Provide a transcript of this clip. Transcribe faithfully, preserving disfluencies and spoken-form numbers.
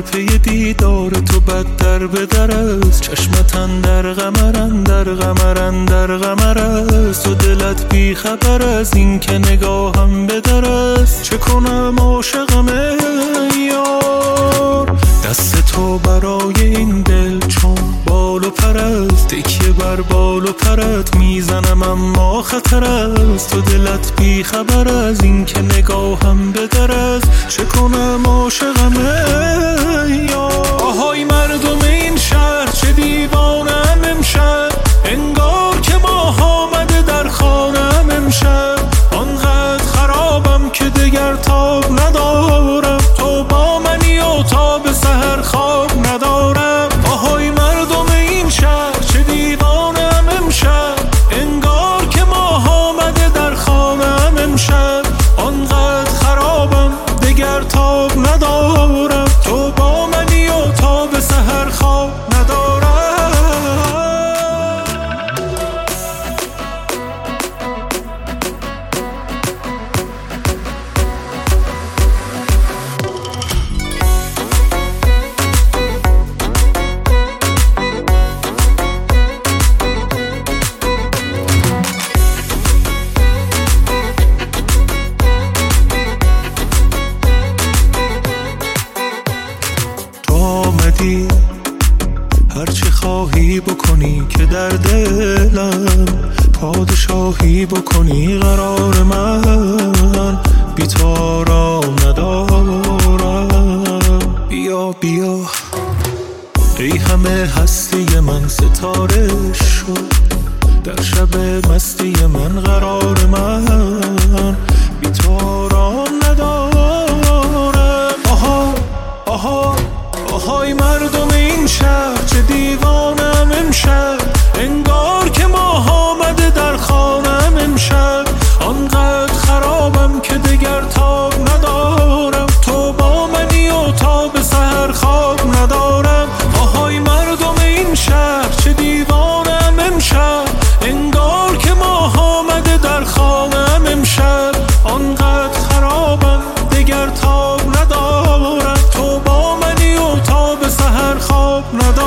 پی دیدار تو بدتر به در است. چشمتن در غمرن در غمرن در غمر است و دلت بی خبر از این که نگاهم به در است. چه کنم عاشقم ای یار، دست تو برای این دل چون بال و پر است. تکیه بر بال و پرت میزنم اما خطر است. تو دلت بی خبر از این که نگاهم به در است. چه کنم عاشقم ای یار. آهای مردم این شهر چه دیوانم امشب، انگار که ماه آمده در خانم امشب. آنقدر خرابم که دگر تاب ندارم، تو با منی و تا به سحر خواب ندارم. آهای مردم این شهر چه دیوانم امشب، انگار که ماه آمده در خانم امشب. آنقدر خرابم دگر تاب ندارم، تو با منی و تا به سحر خواب ندارم. هرچی خواهی بکنی که در دلم پادشاهی بکنی. قرار من بی تو آرام ندارم. بیا بیا ای همه هستی من ستاره شد، در شب مستی من قرار من بی تو آرام ندارم. آها آها آهای مردم این شهر چه دیوانم امشب، انگار که ماه آمده در خانم امشب. آنقدر خرابم که دگر تاب ندارم، تو با منی و تا به سحر خواب ندارم. آهای مردم این شهر چه دیوانم امشب، انگار که ماه آمده در خانم امشب. آنقدر خرابم دگر تاب ندارم، تو با منی و تا به سحر خواب ندارم.